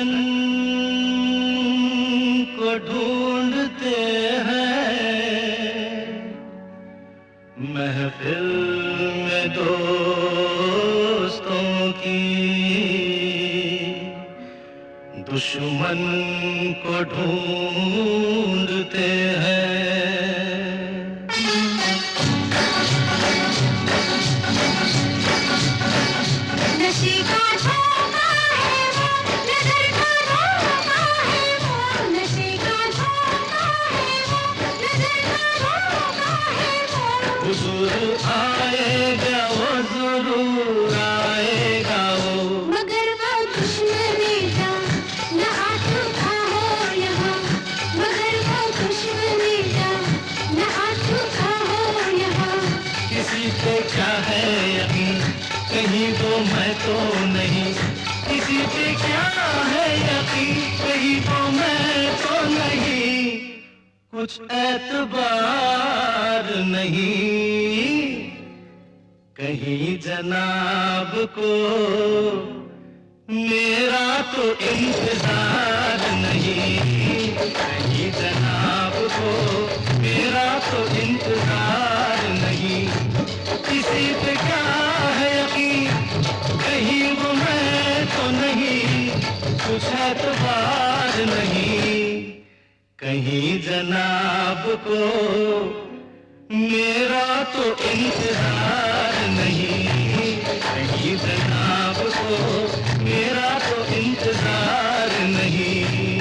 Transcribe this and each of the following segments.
दुश्मन को ढूंढते हैं महफिल में दोस्तों की, दुश्मन को ढूंढते हैं। नशे का धोखा है वो, नजर का धोखा है वो, नशे का धोखा है वो, नजर का धोखा है वो। हुजूर आएगा वो, जरूर आएगा वो, मगर वो दुश्मनी का न आ चुका हो यहाँ, मगर वो दुश्मनी का न आ चुका हो यहाँ। किसी पे क्या है यकीन, कहीं वो मैं तो नहीं, किसी पे क्या है यकीन, कहीं वो मैं तो नहीं, कुछ एतबार नहीं, कहीं जनाब को मेरा तो इंतजार नहीं, कहीं जनाब को मेरा तो इंतजार नहीं, किसी पे क्या है यकीन, कहीं वो मैं तो नहीं, कुछ एतबार नहीं, कहीं जनाब को मेरा तो इंतजार नहीं, कहीं जनाब को मेरा तो इंतजार नहीं।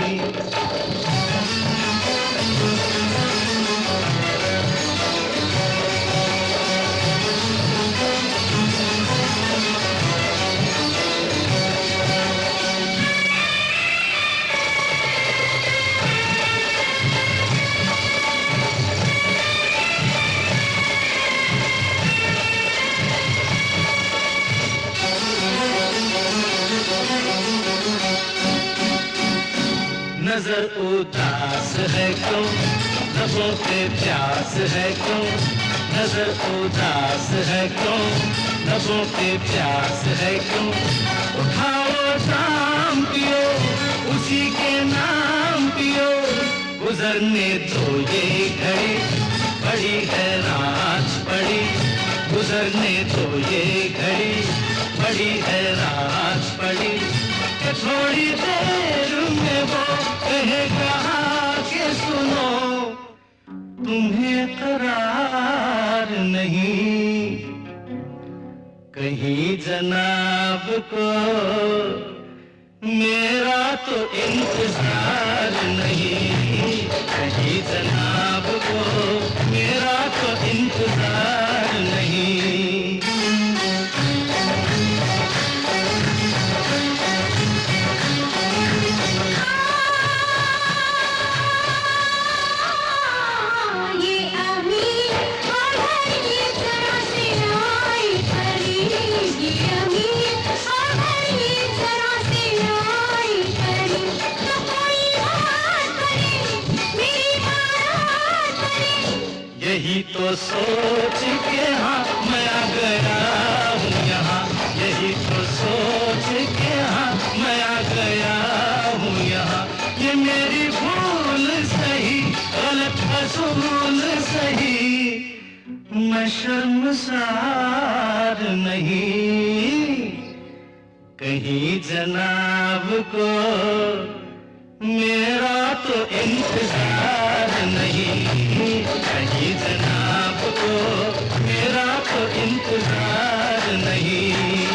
नजर उदास है क्यों, लबों पे प्यास है क्यों, नजर उदास है क्यों, लबों पे प्यास है क्यों, उठाओ शाम पियो, उसी के नाम पियो, गुजरने दो ये घड़ी, बड़ी है रात पड़ी, गुजरने दो ये घड़ी, बड़ी है रात पड़ी, कि थोड़ी देर में वो कहेगा कि सुनो तुम्हें करार नहीं, कहीं जनाब को मेरा तो इंतजार नहीं, कहीं जनाब को मेरा तो इंतजार नहीं। यही तो सोच के हाँ मैं आ गया हूँ यहाँ, यही तो सोच के हाँ मैं आ गया हूँ यहाँ, ये मेरी भूल सही गलत असूल सही, मैं शर्मसार नहीं, कहीं जनाब को मेरा तो इंतजार नहीं, कहीं जनाब को मेरा तो इंतजार नहीं।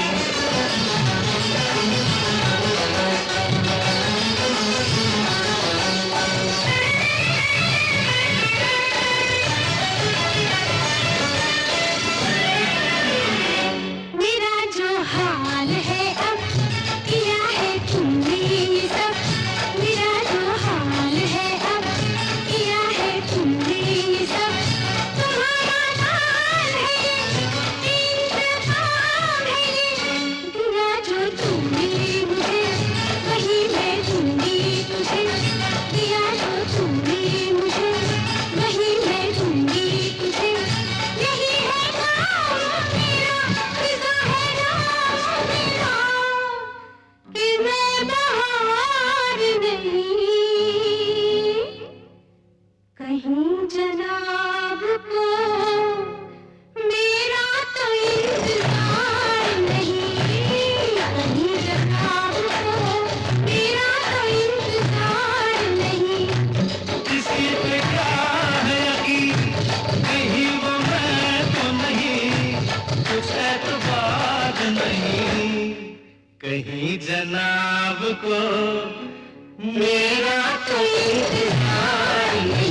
मेरा जो हाल है अब किया है तुमने ये सब, मेरा जो हाल है अब कहीं जनाब को मेरा तो इंतजार नहीं।